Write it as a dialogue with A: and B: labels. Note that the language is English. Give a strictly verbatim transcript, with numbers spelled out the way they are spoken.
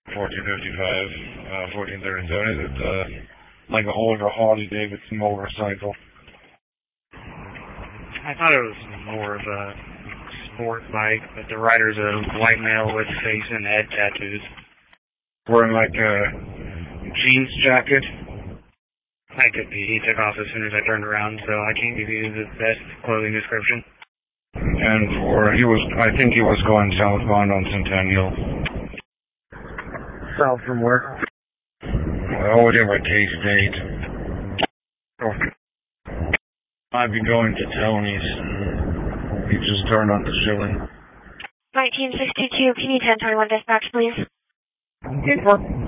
A: fourteen fifty-five, uh, fourteen thirty-seven. Is it, uh, like a older Harley Davidson motorcycle?
B: I thought it was more of a sport bike, but the rider's a white male with face and head tattoos.
A: Wearing like a jeans jacket?
B: That could be. He took off as soon as I turned around, so I can't give you the best clothing description.
A: And for, he was, I think he was going southbound on Centennial.
B: South from where?
A: Well, whatever K-State. Oh. I'd be going to Tony's. He just turned on the shilling.
C: nineteen sixty-two, can you ten twenty-one dispatch, please?
A: Okay,